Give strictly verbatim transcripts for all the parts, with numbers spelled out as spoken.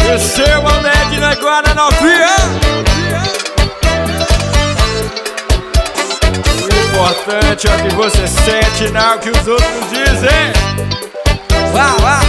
Receba o Ned na guarda novinha. O importante é o que você sente, não é o que os outros dizem. Vá, vá.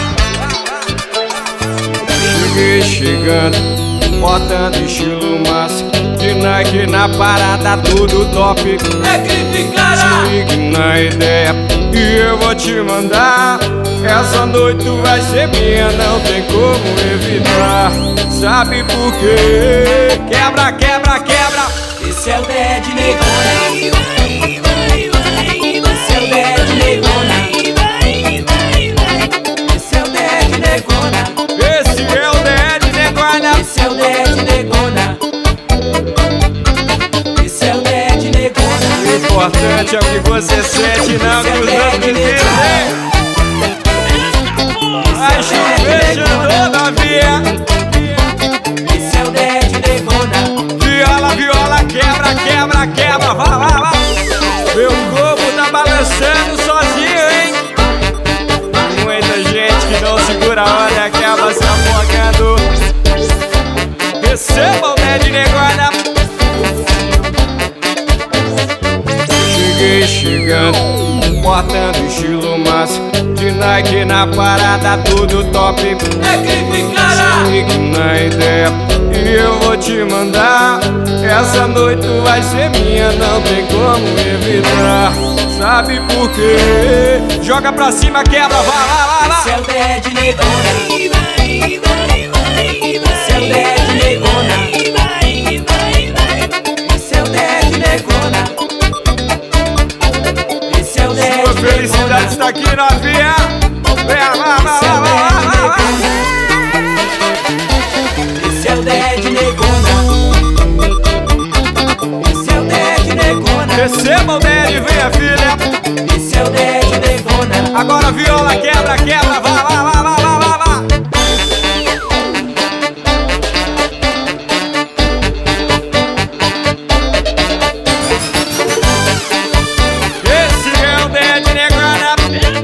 Cheguei chegando, botando estilo massa. De Nike na parada, tudo top. É grife, cara. Se ligue na ideia e eu vou te mandar. Essa noite tu vai ser minha, não tem como evitar. Sabe por quê? Quebra, quebra, quebra. Esse é o Dead Negona. Esse é o Dead Negona. Esse é o Dead Negona. Esse é o Dead Negona. Esse é o Dead Negona. Esse é o Dead Negona. O importante é o que você sente, não o que os outros dizem. Vai chover, chandou novinha. Esse é o Dead Negona. Viola, viola, quebra, quebra, quebra. Vai, vai, vai. Meu corpo tá balançando sozinho, hein? Muita gente que não segura a onda acaba se afogando. Receba o Dead Negona. Cheguei chegando, botando estilo massa. De Nike na parada, tudo top. É grife, cara. Ligue na ideia e eu vou te mandar. Essa noite tu vai ser minha, não tem como evitar. Sabe por quê? Joga pra cima, quebra, vai, vai, vai, vai. Esse é o Dead Negona. Esse é o Dead Negona. Esse é o Dead Negona. Esse é o Dead Negona. Sua felicidade está aqui, novinha. Vem, vai, vai, vai, vai, vai, vai. Esse é o Dead Negona. Esse é o Dead Negona. Receba o Dead, venha, filha. Esse é o Dead Negona. Agora viola, quebra, quebra, vai, vai, vai, vai, vai, vai, vai. Esse é o Dead Negona.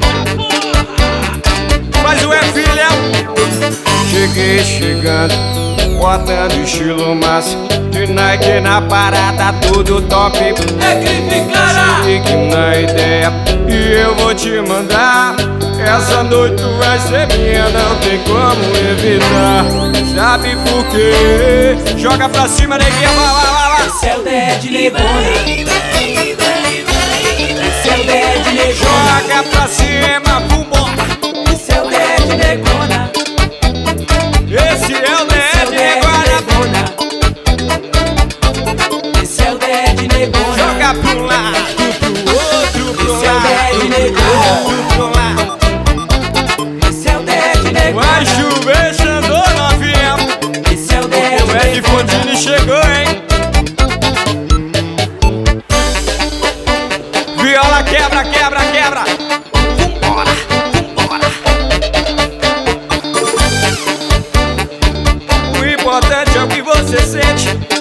Mas o é filha. Cheguei chegando, botando estilo massa. De Nike na parada, tudo top. É grife, cara. Ligue na ideia e eu vou te mandar. Essa noite tu vai ser minha, não tem como evitar. Sabe por quê? Joga pra cima, neguinha, vai, vai, vai, vai. Esse é o Dead Negona. Esse é o Dead Negona. Joga pra cima, vambora. Esse é o Dead Negona. Esse é o Dead Negona. Esse é o Dead Negona. Joga pro lado, pro outro, pro Esse é o Dead Negona. pro lado. Esse é o Dead Negona. Vai chover, Xandô, novinha. Esse é o Dead O Ed Negona. Fondini chegou, hein? Viola, quebra, quebra, quebra. Vambora, vambora. O importante é o que você sente.